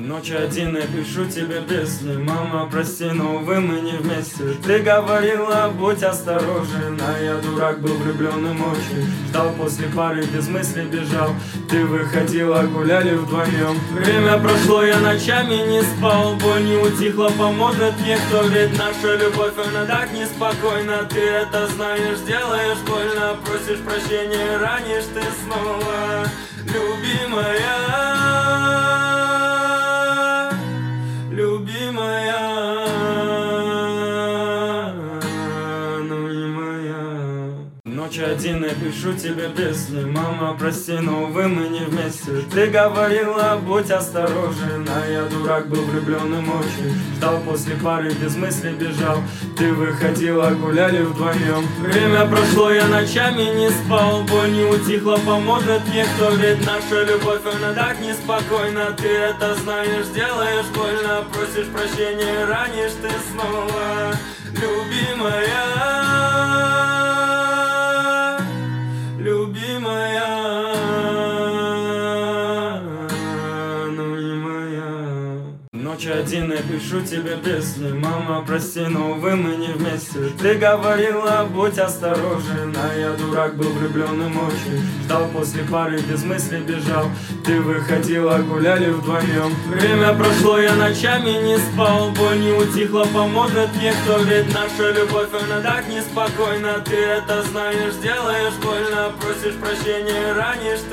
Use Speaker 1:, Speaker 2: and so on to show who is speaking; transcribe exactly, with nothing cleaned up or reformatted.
Speaker 1: Ночь один я пишу тебе песни. Мама, прости, но увы, мы не вместе. Ты говорила, будь осторожен, а я дурак, был влюбленным очень. Ждал после пары, без мысли бежал. Ты выходила, гуляли вдвоем. Время прошло, я ночами не спал. Боль не утихла, поможет мне кто. Ведь наша любовь, она так неспокойна. Ты это знаешь, делаешь больно. Просишь прощения, ранишь ты снова, любимая. Любимая, но не моя. Ночь один я пишу тебе песни. Мама, прости, но увы, мы не вместе. Ты говорила, будь осторожен, а я дурак, был влюбленным очень. Ждал после пары, без мысли бежал. Ты выходила, гуляли вдвоем. Время прошло, я ночами не спал. Боль не утихла, поможет мне кто. Ведь наша любовь, она так неспокойна. Ты это знаешь, делаешь больно. Просишь прощения, ранишь ты снова, любимая. Любимая, но не моя. Ночь один я пишу тебе песни. Мама, прости, но увы, мы не вместе. Ты говорила, будь осторожен, а я дурак, был влюбленным очень. Ждал после пары, без мысли бежал. Ты выходила, гуляли вдвоем. Время прошло, я ночами не спал. Боль не утихла, поможет мне кто. Ведь наша любовь, она так неспокойна. Ты это знаешь, делаешь больно. Просишь прощения, ранишь ты.